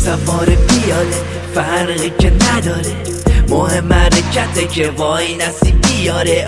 سوار پیاده فرقی که نداره، مهم حرکته که وای نسی بیاره.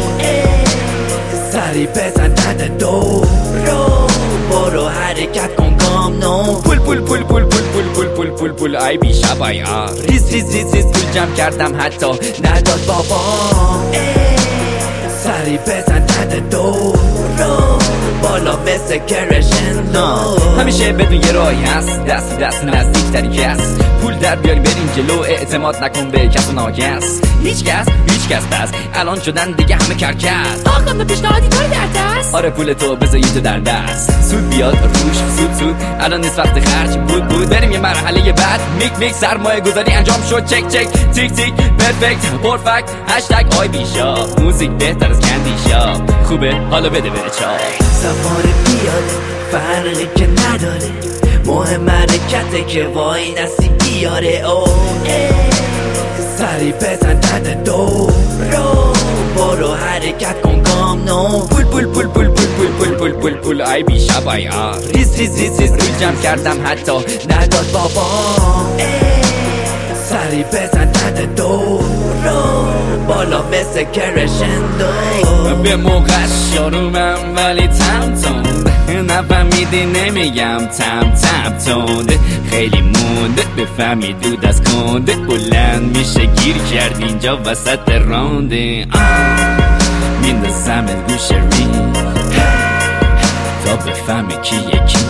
سری بزن تن دو رو، برو حرکت کن گام نو. پول پول پول پول پول پول پول پول پول پول ای بیشب ای ریز ریز ریز ریز پول جمع کردم حتی نداد بابام. سری بزن تن دو رو، بالا مثل کرشندو. همیشه بدون یه راهی هست، دست دست نزدیک تری کس. پول در بیاری بریم جلو، اعتماد نکن به کس و ناکس. هیچ کس بس الان شدن دیگه همه کرکس. آقام پیشنهادی داری در دست؟ آره پول تو بذار تو در دست. سود بیاد روش سود الان نیست وقت خرج بود. بریم یه مرحله بعد، میک سرمایه گذاری انجام شد. چک تیک تیک پرفکت پرفکت هشتگ آی بیشا. موزیک بهتر از کندی شاپ، خوبه حالا بده بره چاپ. سوار پیاده فرقی که نداره، مهم حرکته که وای نسی بیاره. سری بزن تن دو رو، برو حرکت کن گام نو. پول پول پول پول پول پول پول پول پول پول ای بیشب ای ریز ریز ریز ریز پول جمع کردم حتی نداد بابام. سری بزن تن دو رو، بالا مثل کرشندو. به موقع شرومم ولی تمتون نفهمیدی نمیگم تم تونده. خیلی مونده بفهمی دود از کنده، بلند میشه گیر کرد اینجا وسط رانده. میندازم گوش ری تا بفهمی کیه کی.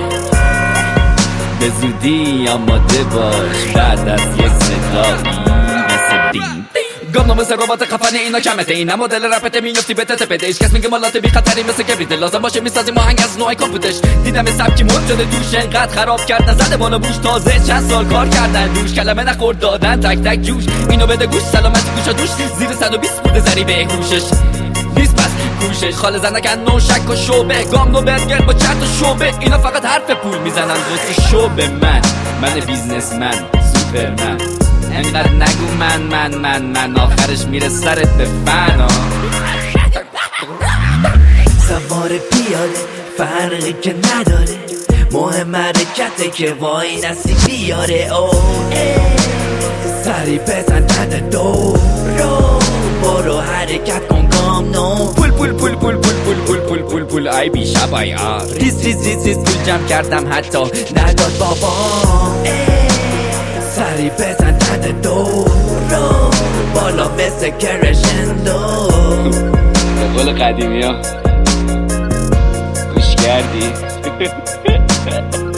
به زودی آماده باش بعد از یه صدایی مثل بیم. گام مثل ربات خفنه اینا کمته، اینا مدل رپته میفتی به تپده. ایش کس میگه مالات بی خطری مثل کبریت، لازم باشه میسازیم آهنگ از نوع کامپوتش. دیدم سبکی مد شده توش انقدر خراب کردن، زده بالا بوش تازه چند سال کار کردن روش. کلمه نخورد دادن تک جوش، اینو بده گوش سلامتی گوشا دوش. زیر 120 بوده زری به هوشش نیست پس کوشش. خاله زنکن نو شک و شوبه، گام نو برگر با چند و شوبه. اینا فقط حرف پول میزنن دوست شوبه. من بیزنسمن سوپرمن، انقدر نگو من آخرش میره سرت به فنا. سوار پیاده فرقی که نداره، مهم حرکته که وای نسی بیاره. سری بزن تن دو رو، برو حرکت کن گام نو. پول پول پول پول پول پول پول پول پول پول ای بیشب ای ریز ریز ریز ریز پول جمع کردم حتی نداد بابام. سری بزن تن دو رو، بالا مثل کرشندو. به قول قدیمی ها گوش کردی؟